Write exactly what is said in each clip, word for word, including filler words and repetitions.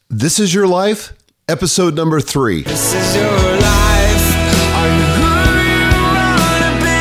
This Is Your Life, episode number three. This is your life. Are you who you wanna be?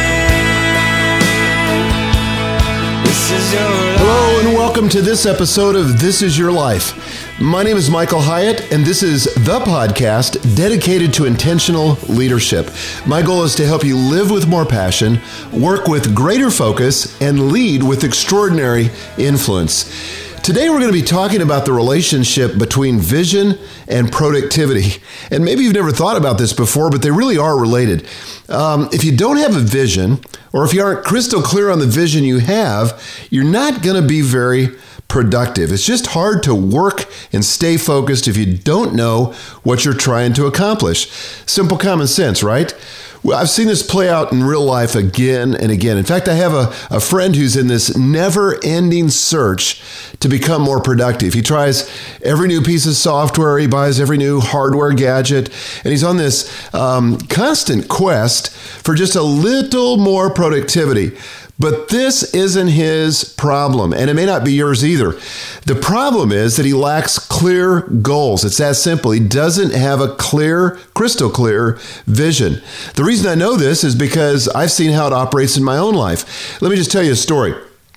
This is your life. Hello and welcome to this episode of This Is Your Life. My name is Michael Hyatt, and this is the podcast dedicated to intentional leadership. My goal is to help you live with more passion, work with greater focus, and lead with extraordinary influence. Today we're going to be talking about the relationship between vision and productivity. And maybe you've never thought about this before, but they really are related. Um, if you don't have a vision, or if you aren't crystal clear on the vision you have, you're not going to be very productive. It's just hard to work and stay focused if you don't know what you're trying to accomplish. Simple common sense, right? Well, I've seen this play out in real life again and again. In fact, I have a, a friend who's in this never-ending search to become more productive. He tries every new piece of software, he buys every new hardware gadget, and he's on this um, constant quest for just a little more productivity. But this isn't his problem, and it may not be yours either. The problem is that he lacks clear goals. It's that simple. He doesn't have a clear, crystal clear vision. The reason I know this is because I've seen how it operates in my own life. Let me just tell you a story.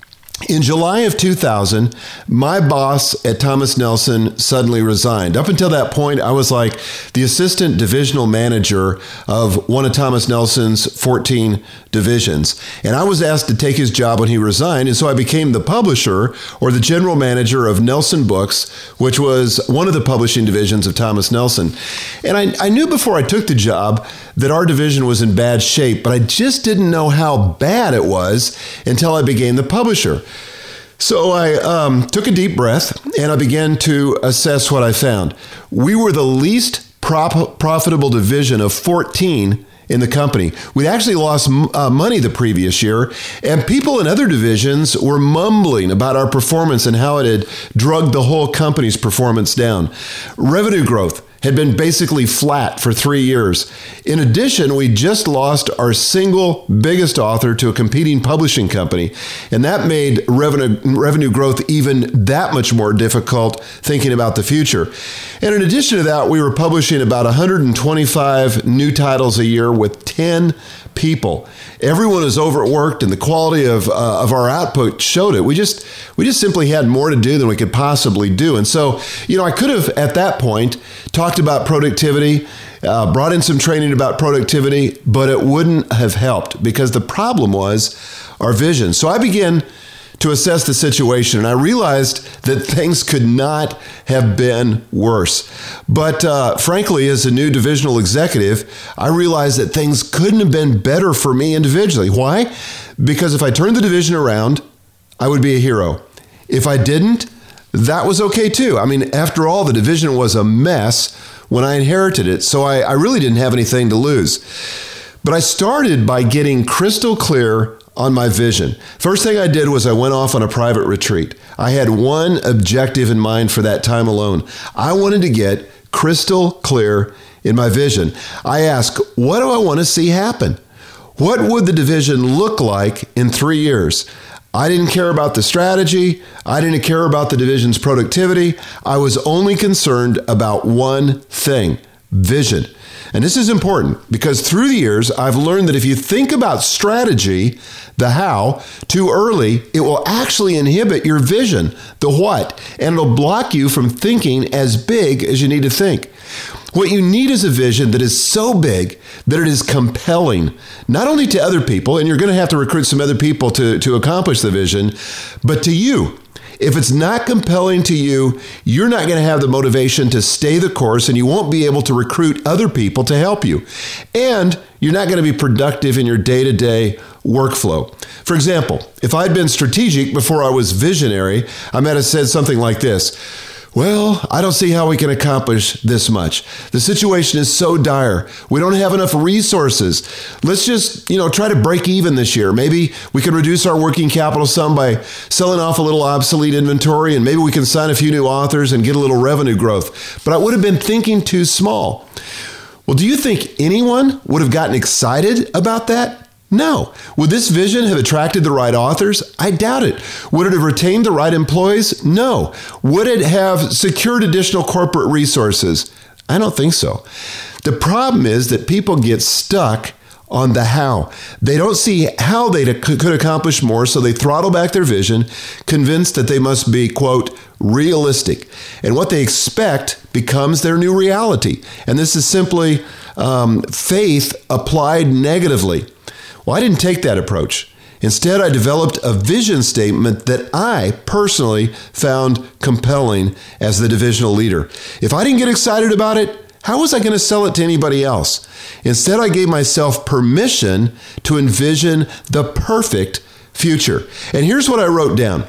In July of two thousand, my boss at Thomas Nelson suddenly resigned. Up until that point, I was like the assistant divisional manager of one of Thomas Nelson's fourteen divisions. And I was asked to take his job when he resigned. And so I became the publisher or the general manager of Nelson Books, which was one of the publishing divisions of Thomas Nelson. And I, I knew before I took the job that our division was in bad shape, but I just didn't know how bad it was until I became the publisher. So I um, took a deep breath and I began to assess what I found. We were the least prop- profitable division of fourteen in the company. We'd actually lost uh, money the previous year, and people in other divisions were mumbling about our performance and how it had drugged the whole company's performance down. Revenue growth had been basically flat for three years. In addition, we just lost our single biggest author to a competing publishing company, and that made revenue revenue growth even that much more difficult thinking about the future. And in addition to that, we were publishing about one hundred twenty-five new titles a year with ten people. Everyone was overworked, and the quality of uh, of our output showed it. We just we just simply had more to do than we could possibly do. And so, you know, I could have at that point talked about productivity, uh, brought in some training about productivity, but it wouldn't have helped because the problem was our vision. So I began to assess the situation, and I realized that things could not have been worse. But uh, frankly, as a new divisional executive, I realized that things couldn't have been better for me individually. Why? Because if I turned the division around, I would be a hero. If I didn't, that was okay too. I mean, after all, the division was a mess when I inherited it, so I, I really didn't have anything to lose. But I started by getting crystal clear on my vision. First thing I did was I went off on a private retreat. I had one objective in mind for that time alone. I wanted to get crystal clear in my vision. I asked, what do I want to see happen? What would the division look like in three years? I didn't care about the strategy. I didn't care about the division's productivity. I was only concerned about one thing, vision. And this is important because through the years, I've learned that if you think about strategy, the how, too early, it will actually inhibit your vision, the what, and it'll block you from thinking as big as you need to think. What you need is a vision that is so big that it is compelling, not only to other people, and you're going to have to recruit some other people to, to accomplish the vision, but to you. If it's not compelling to you, you're not going to have the motivation to stay the course, and you won't be able to recruit other people to help you. And you're not going to be productive in your day-to-day workflow. For example, if I'd been strategic before I was visionary, I might have said something like this. Well, I don't see how we can accomplish this much. The situation is so dire. We don't have enough resources. Let's just, you know, try to break even this year. Maybe we can reduce our working capital some by selling off a little obsolete inventory, and maybe we can sign a few new authors and get a little revenue growth. But I would have been thinking too small. Well, do you think anyone would have gotten excited about that? No. Would this vision have attracted the right authors? I doubt it. Would it have retained the right employees? No. Would it have secured additional corporate resources? I don't think so. The problem is that people get stuck on the how. They don't see how they could accomplish more, so they throttle back their vision, convinced that they must be, quote, realistic. And what they expect becomes their new reality. And this is simply um, faith applied negatively. Well, I didn't take that approach. Instead, I developed a vision statement that I personally found compelling as the divisional leader. If I didn't get excited about it, how was I going to sell it to anybody else? Instead, I gave myself permission to envision the perfect future. And here's what I wrote down.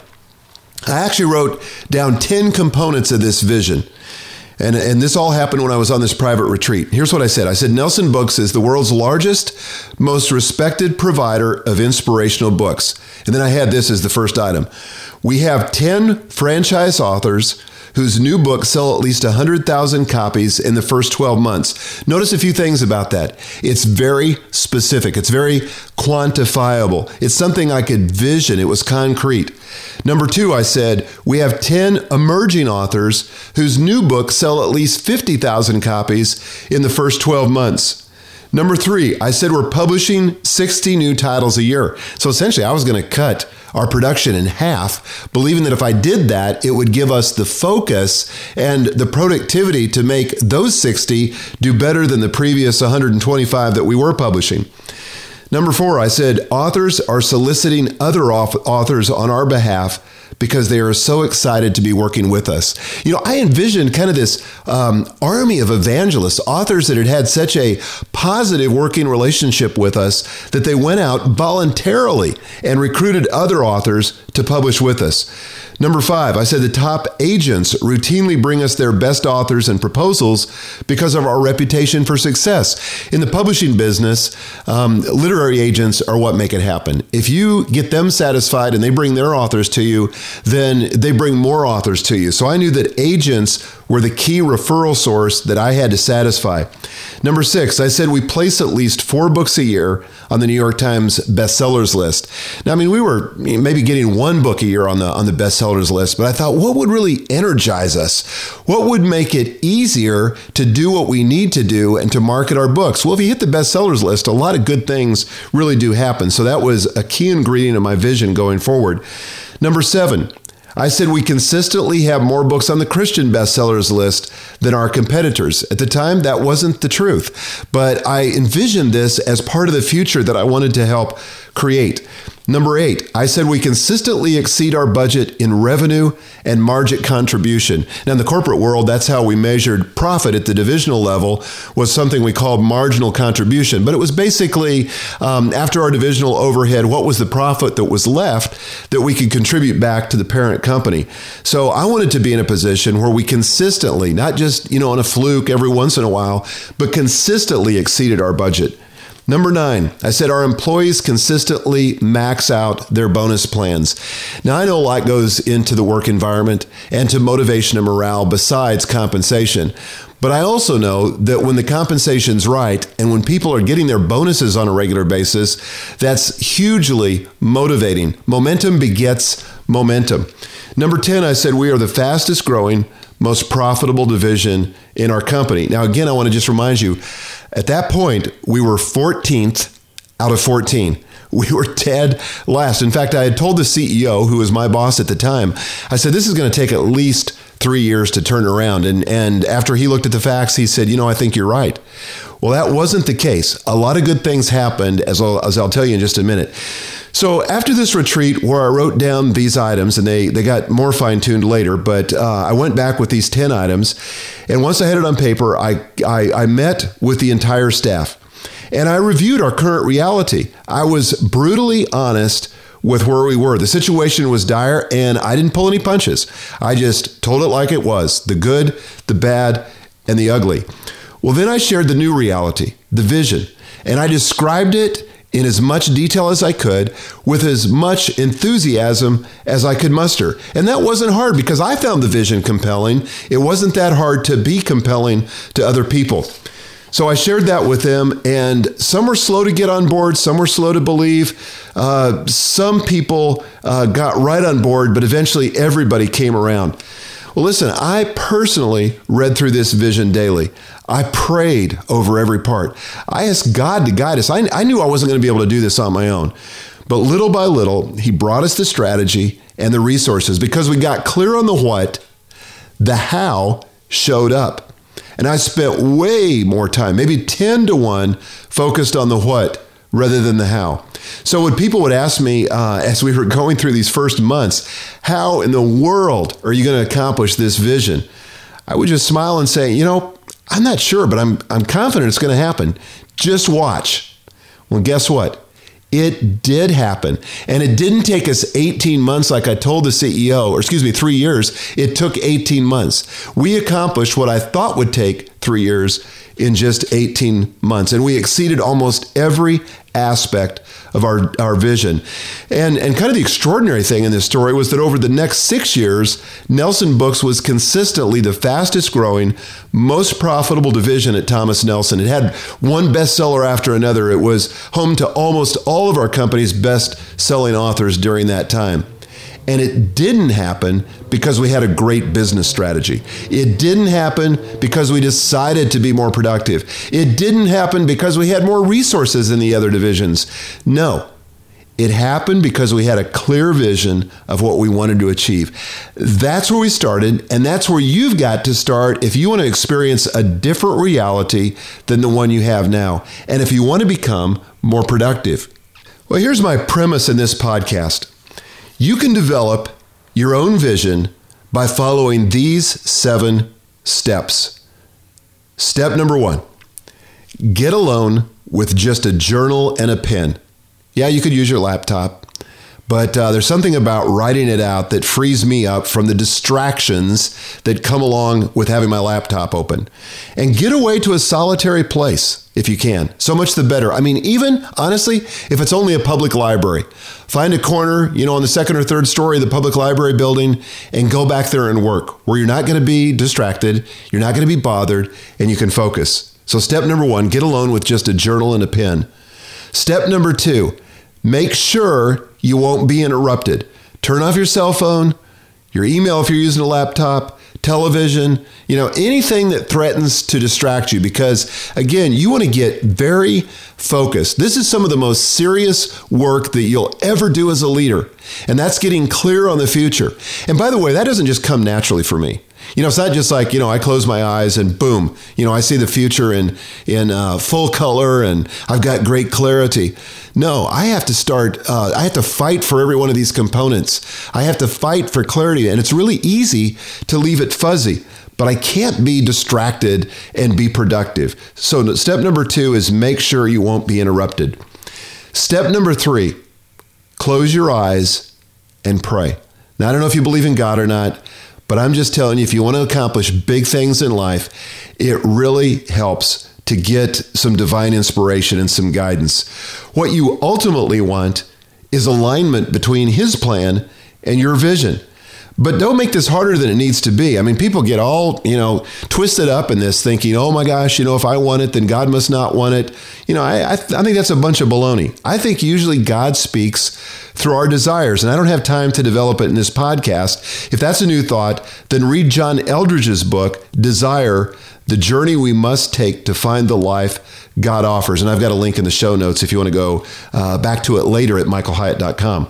I actually wrote down ten components of this vision. And, and this all happened when I was on this private retreat. Here's what I said. I said, Nelson Books is the world's largest, most respected provider of inspirational books. And then I had this as the first item. We have ten franchise authors whose new books sell at least one hundred thousand copies in the first twelve months. Notice a few things about that. It's very specific. It's very quantifiable. It's something I could vision. It was concrete. Number two, I said, we have ten emerging authors whose new books sell at least fifty thousand copies in the first twelve months. Number three, I said we're publishing sixty new titles a year. So essentially, I was going to cut our production in half, believing that if I did that, it would give us the focus and the productivity to make those sixty do better than the previous one hundred twenty-five that we were publishing. Number four, I said authors are soliciting other authors on our behalf because they are so excited to be working with us. You know, I envisioned kind of this um, army of evangelists, authors that had had such a positive working relationship with us that they went out voluntarily and recruited other authors to publish with us. Number five, I said the top agents routinely bring us their best authors and proposals because of our reputation for success. In the publishing business, um, literary agents are what make it happen. If you get them satisfied and they bring their authors to you, then they bring more authors to you. So I knew that agents were the key referral source that I had to satisfy. Number six, I said we place at least four books a year on the New York Times bestsellers list. Now, I mean, we were maybe getting one book a year on the on the bestsellers list, but I thought, what would really energize us? What would make it easier to do what we need to do and to market our books? Well, if you hit the bestsellers list, a lot of good things really do happen. So that was a key ingredient of my vision going forward. Number seven, I said we consistently have more books on the Christian bestsellers list than our competitors. At the time, that wasn't the truth, but I envisioned this as part of the future that I wanted to help create. Number eight, I said we consistently exceed our budget in revenue and margin contribution. Now, in the corporate world, that's how we measured profit at the divisional level, was something we called marginal contribution. But it was basically, um, after our divisional overhead, what was the profit that was left that we could contribute back to the parent company? So I wanted to be in a position where we consistently, not just, you know, on a fluke every once in a while, but consistently exceeded our budget. Number nine, I said our employees consistently max out their bonus plans. Now, I know a lot goes into the work environment and to motivation and morale besides compensation. But I also know that when the compensation's right and when people are getting their bonuses on a regular basis, that's hugely motivating. Momentum begets momentum. Number ten, I said we are the fastest growing, most profitable division in our company. Now, again, I want to just remind you, at that point, we were fourteenth out of fourteen. We were dead last. In fact, I had told the C E O, who was my boss at the time, I said, this is going to take at least three years to turn around. And, and after he looked at the facts, he said, you know, I think you're right. Well, that wasn't the case. A lot of good things happened, as I'll, as I'll tell you in just a minute. So after this retreat where I wrote down these items, and they, they got more fine-tuned later, but uh, I went back with these ten items. And once I had it on paper, I, I, I met with the entire staff. And I reviewed our current reality. I was brutally honest with where we were. The situation was dire, and I didn't pull any punches. I just told it like it was, the good, the bad, and the ugly. Well, then I shared the new reality, the vision, and I described it in as much detail as I could, with as much enthusiasm as I could muster. And that wasn't hard because I found the vision compelling. It wasn't that hard to be compelling to other people. So I shared that with them, and some were slow to get on board, some were slow to believe. Uh, some people uh, got right on board, but eventually everybody came around. Well, listen, I personally read through this vision daily. I prayed over every part. I asked God to guide us. I, I knew I wasn't going to be able to do this on my own. But little by little, he brought us the strategy and the resources. Because we got clear on the what, the how showed up. And I spent way more time, maybe ten to one, focused on the what rather than the how. So when people would ask me, uh, as we were going through these first months, how in the world are you going to accomplish this vision? I would just smile and say, you know, I'm not sure, but I'm I'm confident it's going to happen. Just watch. Well, guess what? It did happen. And it didn't take us eighteen months like I told the C E O, or excuse me, three years. It took eighteen months. We accomplished what I thought would take three years in just eighteen months. And we exceeded almost every aspect of our, our vision. And, and kind of the extraordinary thing in this story was that over the next six years, Nelson Books was consistently the fastest growing, most profitable division at Thomas Nelson. It had one bestseller after another. It was home to almost all of our company's best-selling authors during that time. And it didn't happen because we had a great business strategy. It didn't happen because we decided to be more productive. It didn't happen because we had more resources than the other divisions. No, it happened because we had a clear vision of what we wanted to achieve. That's where we started, and that's where you've got to start if you want to experience a different reality than the one you have now, and if you want to become more productive. Well, here's my premise in this podcast. You can develop your own vision by following these seven steps. Step number one, get alone with just a journal and a pen. Yeah, you could use your laptop, but uh, there's something about writing it out that frees me up from the distractions that come along with having my laptop open. And get away to a solitary place if you can. So much the better. I mean, even, honestly, if it's only a public library, find a corner, you know, on the second or third story of the public library building and go back there and work where you're not going to be distracted, you're not going to be bothered, and you can focus. So step number one, get alone with just a journal and a pen. Step number two, make sure you won't be interrupted. Turn off your cell phone, your email if you're using a laptop, television, you know, anything that threatens to distract you, because again, you want to get very focused. This is some of the most serious work that you'll ever do as a leader, and that's getting clear on the future. And by the way, that doesn't just come naturally for me. You know, it's not just like, you know, I close my eyes and boom, you know, I see the future in, in uh, full color and I've got great clarity. No, I have to start, uh, I have to fight for every one of these components. I have to fight for clarity, and it's really easy to leave it fuzzy, but I can't be distracted and be productive. So step number two is make sure you won't be interrupted. Step number three, close your eyes and pray. Now, I don't know if you believe in God or not, but I'm just telling you, if you want to accomplish big things in life, it really helps to get some divine inspiration and some guidance. What you ultimately want is alignment between His plan and your vision. But don't make this harder than it needs to be. I mean, people get all, you know, twisted up in this thinking, oh my gosh, you know, if I want it, then God must not want it. You know, I, I, th- I think that's a bunch of baloney. I think usually God speaks through our desires, and I don't have time to develop it in this podcast. If that's a new thought, then read John Eldridge's book, Desire, The Journey We Must Take to Find the Life God Offers. And I've got a link in the show notes if you want to go uh, back to it later at michael hyatt dot com.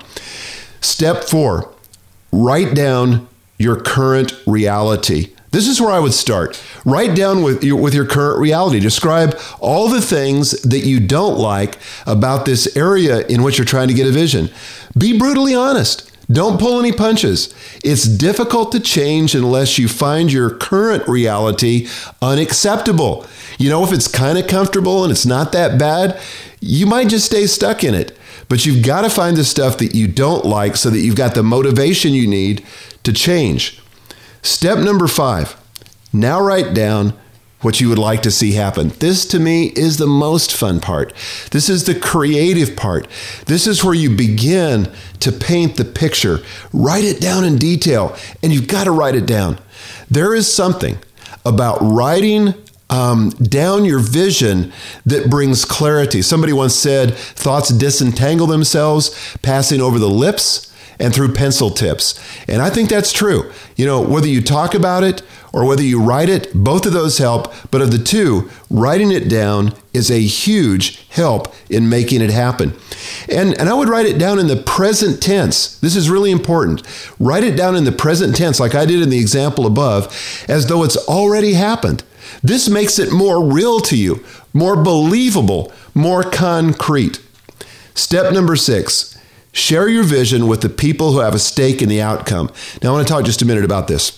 Step four, write down your current reality. This is where I would start. Write down with your, with your current reality. Describe all the things that you don't like about this area in which you're trying to get a vision. Be brutally honest. Don't pull any punches. It's difficult to change unless you find your current reality unacceptable. You know, if it's kind of comfortable and it's not that bad, you might just stay stuck in it. But you've got to find the stuff that you don't like so that you've got the motivation you need to change. Step number five, now write down what you would like to see happen. This, to me, is the most fun part. This is the creative part. This is where you begin to paint the picture. Write it down in detail, and you've got to write it down. There is something about writing um, down your vision that brings clarity. Somebody once said, thoughts disentangle themselves, passing over the lips and through pencil tips. And I think that's true. You know, whether you talk about it or whether you write it, both of those help. But of the two, writing it down is a huge help in making it happen. And, and I would write it down in the present tense. This is really important. Write it down in the present tense, like I did in the example above, as though it's already happened. This makes it more real to you, more believable, more concrete. Step number six. Share your vision with the people who have a stake in the outcome. Now, I want to talk just a minute about this.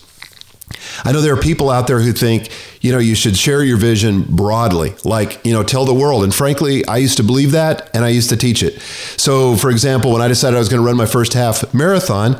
I know there are people out there who think, you know, you should share your vision broadly, like, you know, tell the world. And frankly, I used to believe that and I used to teach it. So, for example, when I decided I was going to run my first half marathon,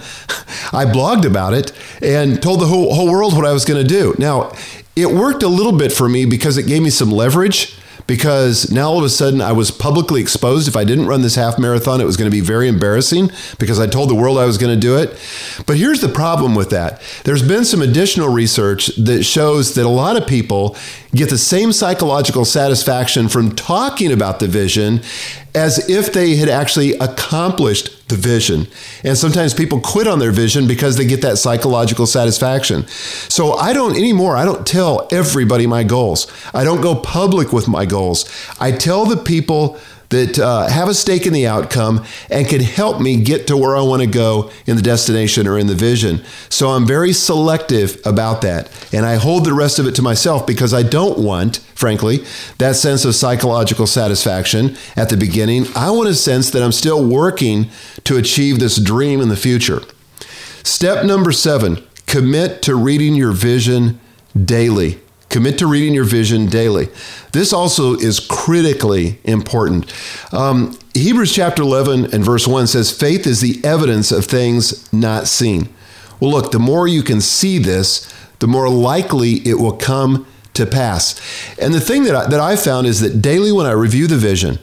I blogged about it and told the whole, whole world what I was going to do. Now, it worked a little bit for me because it gave me some leverage. Because now all of a sudden I was publicly exposed. If I didn't run this half marathon, it was going to be very embarrassing because I told the world I was going to do it. But here's the problem with that. There's been some additional research that shows that a lot of people get the same psychological satisfaction from talking about the vision as if they had actually accomplished the vision. And sometimes people quit on their vision because they get that psychological satisfaction. So I don't anymore, I don't tell everybody my goals. I don't go public with my goals. I tell the people that uh, have a stake in the outcome and can help me get to where I want to go in the destination or in the vision. So I'm very selective about that. And I hold the rest of it to myself because I don't want, frankly, that sense of psychological satisfaction at the beginning. I want a sense that I'm still working to achieve this dream in the future. Step number seven, commit to reading your vision daily. Commit to reading your vision daily. This also is critically important. Um, Hebrews chapter eleven and verse one says, faith is the evidence of things not seen. Well, look, the more you can see this, the more likely it will come to pass. And the thing that I, that I found is that daily when I review the vision,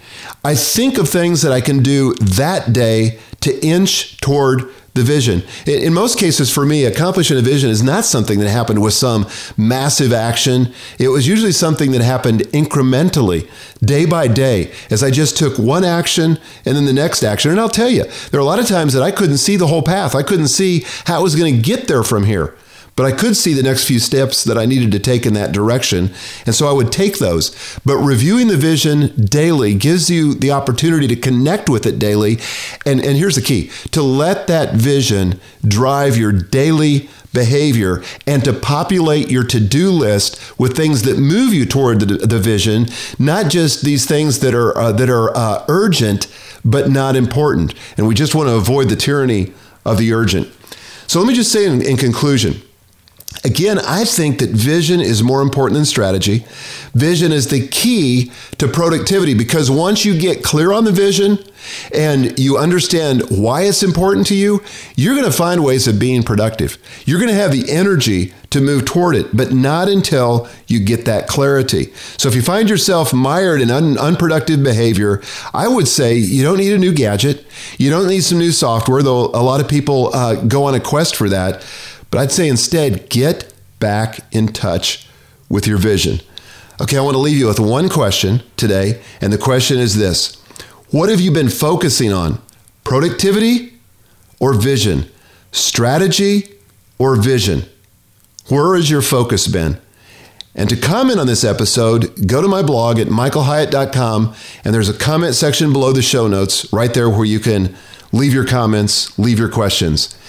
I think of things that I can do that day to inch toward the vision. In most cases, for me, accomplishing a vision is not something that happened with some massive action. It was usually something that happened incrementally, day by day, as I just took one action and then the next action. And I'll tell you, there are a lot of times that I couldn't see the whole path. I couldn't see how I was going to get there from here. But I could see the next few steps that I needed to take in that direction. And so I would take those. But reviewing the vision daily gives you the opportunity to connect with it daily. And, and here's the key, to let that vision drive your daily behavior and to populate your to-do list with things that move you toward the, the vision, not just these things that are, uh, that are uh, urgent, but not important. And we just want to avoid the tyranny of the urgent. So let me just say in, in conclusion, again, I think that vision is more important than strategy. Vision is the key to productivity because once you get clear on the vision and you understand why it's important to you, you're going to find ways of being productive. You're going to have the energy to move toward it, but not until you get that clarity. So if you find yourself mired in un- unproductive behavior, I would say you don't need a new gadget. You don't need some new software, though a lot of people uh, go on a quest for that. But I'd say instead, get back in touch with your vision. Okay, I want to leave you with one question today, and the question is this. What have you been focusing on? Productivity or vision? Strategy or vision? Where has your focus been? And to comment on this episode, go to my blog at michael hyatt dot com, and there's a comment section below the show notes right there where you can leave your comments, leave your questions.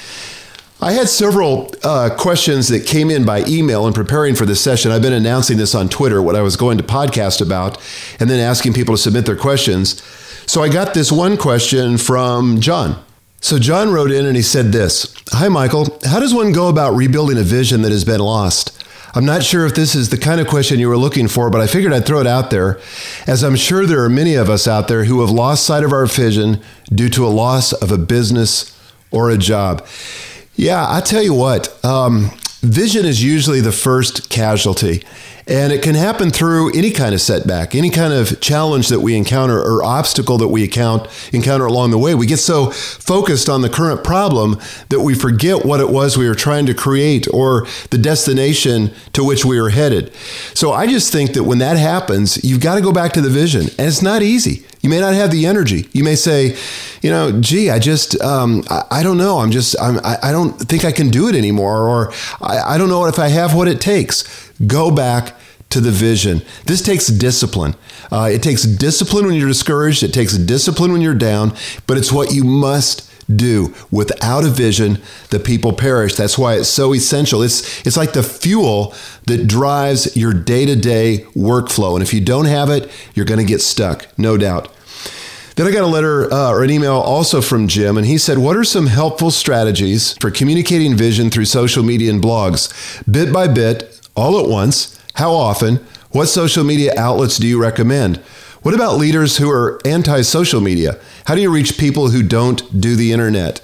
I had several uh, questions that came in by email in preparing for this session. I've been announcing this on Twitter, what I was going to podcast about, and then asking people to submit their questions. So I got this one question from John. So John wrote in and he said this, "Hi, Michael. How does one go about rebuilding a vision that has been lost? I'm not sure if this is the kind of question you were looking for, but I figured I'd throw it out there, as I'm sure there are many of us out there who have lost sight of our vision due to a loss of a business or a job." Yeah, I tell you what, um, vision is usually the first casualty. And it can happen through any kind of setback, any kind of challenge that we encounter or obstacle that we account, encounter along the way. We get so focused on the current problem that we forget what it was we were trying to create or the destination to which we were headed. So I just think that when that happens, you've got to go back to the vision. And it's not easy. You may not have the energy. You may say, you know, gee, I just, um, I, I don't know. I'm just, I'm, I, I don't think I can do it anymore. Or I, I don't know if I have what it takes. Go back to the vision. This takes discipline. Uh, it takes discipline when you're discouraged. It takes discipline when you're down, but it's what you must do. Without a vision, the people perish. That's why it's so essential. It's it's like the fuel that drives your day-to-day workflow. And if you don't have it, you're going to get stuck, no doubt. Then I got a letter uh, or an email also from Jim, and he said, what are some helpful strategies for communicating vision through social media and blogs? Bit by bit, all at once. How often? What social media outlets do you recommend? What about leaders who are anti-social media? How do you reach people who don't do the internet?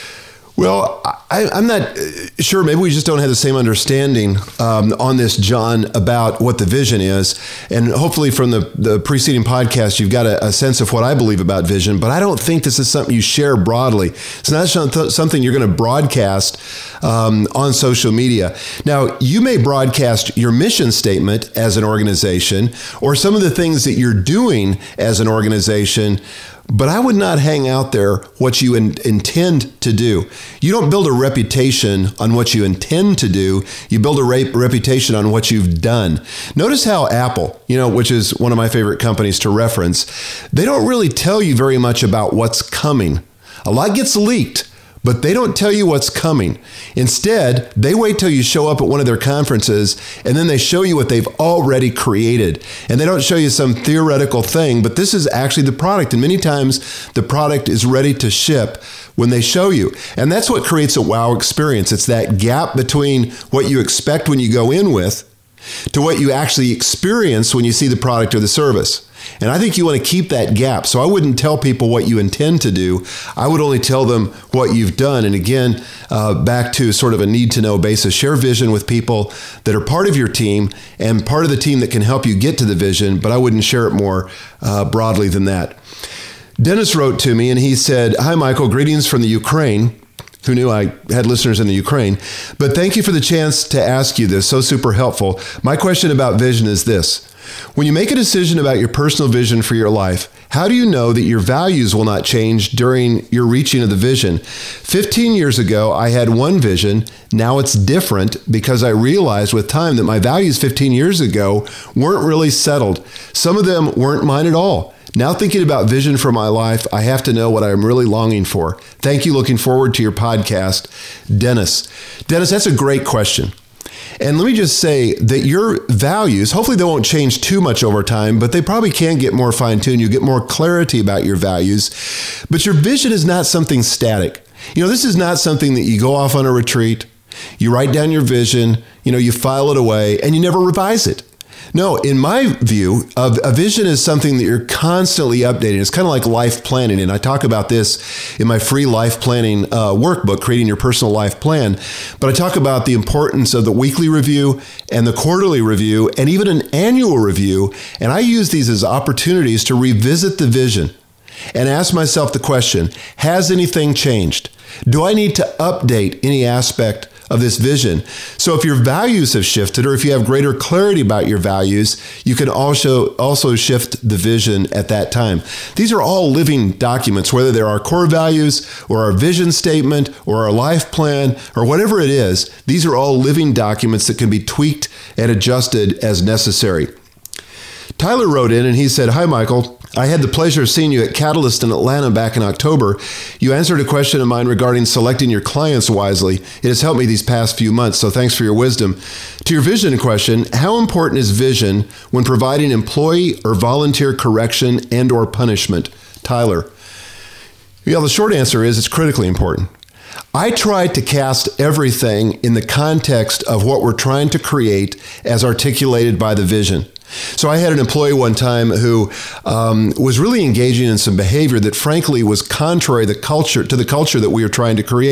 Well, I, I'm not sure. Maybe we just don't have the same understanding um, on this, John, about what the vision is. And hopefully from the, the preceding podcast, you've got a, a sense of what I believe about vision. But I don't think this is something you share broadly. It's not something you're going to broadcast um, on social media. Now, you may broadcast your mission statement as an organization or some of the things that you're doing as an organization, but I would not hang out there what you in, intend to do. You don't build a reputation on what you intend to do. You build a re- reputation on what you've done. Notice how Apple, you know, which is one of my favorite companies to reference, they don't really tell you very much about what's coming. A lot gets leaked, but they don't tell you what's coming. Instead, they wait till you show up at one of their conferences, and then they show you what they've already created. And they don't show you some theoretical thing, but this is actually the product. And many times, the product is ready to ship when they show you. And that's what creates a wow experience. It's that gap between what you expect when you go in with to what you actually experience when you see the product or the service. And I think you want to keep that gap. So I wouldn't tell people what you intend to do. I would only tell them what you've done. And again, uh, back to sort of a need-to-know basis. Share vision with people that are part of your team and part of the team that can help you get to the vision, but I wouldn't share it more uh, broadly than that. Dennis wrote to me and he said, "Hi, Michael, greetings from the Ukraine." Who knew I had listeners in the Ukraine? But thank you for the chance to ask you this. So super helpful. My question about vision is this. When you make a decision about your personal vision for your life, how do you know that your values will not change during your reaching of the vision? fifteen years ago, I had one vision. Now it's different because I realized with time that my values fifteen years ago weren't really settled. Some of them weren't mine at all. Now thinking about vision for my life, I have to know what I'm really longing for. Thank you. Looking forward to your podcast. Dennis. Dennis, that's a great question. And let me just say that your values, hopefully they won't change too much over time, but they probably can get more fine-tuned. You get more clarity about your values. But your vision is not something static. You know, this is not something that you go off on a retreat, you write down your vision, you know, you file it away, and you never revise it. No, in my view, a, a vision is something that you're constantly updating. It's kind of like life planning. And I talk about this in my free life planning uh, workbook, Creating Your Personal Life Plan. But I talk about the importance of the weekly review and the quarterly review and even an annual review. And I use these as opportunities to revisit the vision and ask myself the question, has anything changed? Do I need to update any aspect of this vision? So if your values have shifted or if you have greater clarity about your values, you can also also shift the vision at that time. These are all living documents, whether they're our core values or our vision statement or our life plan or whatever it is. These are all living documents that can be tweaked and adjusted as necessary. Tyler wrote in and he said, "Hi, Michael. I had the pleasure of seeing you at Catalyst in Atlanta back in October. You answered a question of mine regarding selecting your clients wisely. It has helped me these past few months, so thanks for your wisdom. To your vision question, how important is vision when providing employee or volunteer correction and or punishment?" Tyler. Yeah, the short answer is it's critically important. I try to cast everything in the context of what we're trying to create as articulated by the vision. So I had an employee one time who um, was really engaging in some behavior that frankly was contrary to the culture, to the culture that we were trying to create.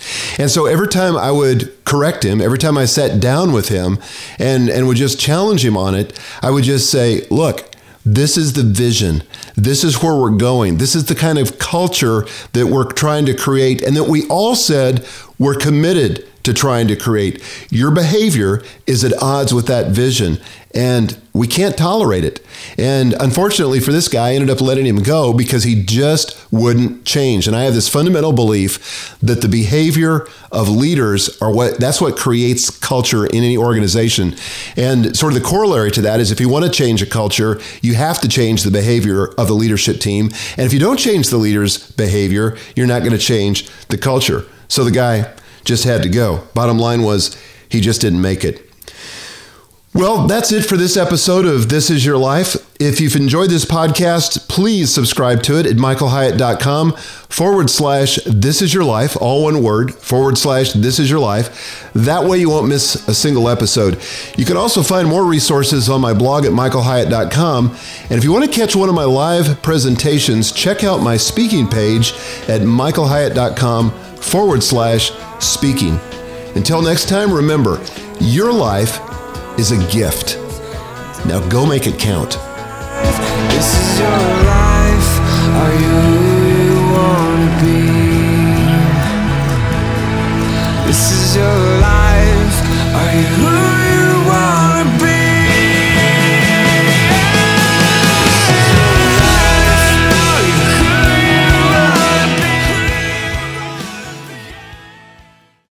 And so every time I would correct him, every time I sat down with him and, and would just challenge him on it, I would just say, look, this is the vision. This is where we're going. This is the kind of culture that we're trying to create and that we all said we're committed to trying to create. Your behavior is at odds with that vision, and we can't tolerate it. And unfortunately for this guy, I ended up letting him go because he just wouldn't change. And I have this fundamental belief that the behavior of leaders are what, that's what creates culture in any organization. And sort of the corollary to that is if you want to change a culture, you have to change the behavior of the leadership team. And if you don't change the leader's behavior, you're not going to change the culture. So the guy just had to go. Bottom line was he just didn't make it. Well, that's it for this episode of This Is Your Life. If you've enjoyed this podcast, please subscribe to it at michaelhyatt.com forward slash This Is Your Life, all one word, forward slash This Is Your Life. That way you won't miss a single episode. You can also find more resources on my blog at michaelhyatt dot com. And if you want to catch one of my live presentations, check out my speaking page at michaelhyatt.com forward slash speaking. Until next time, remember, your life is a gift. Now go make it count. This is your life. Are you who you wanna be? This is your life. Are you who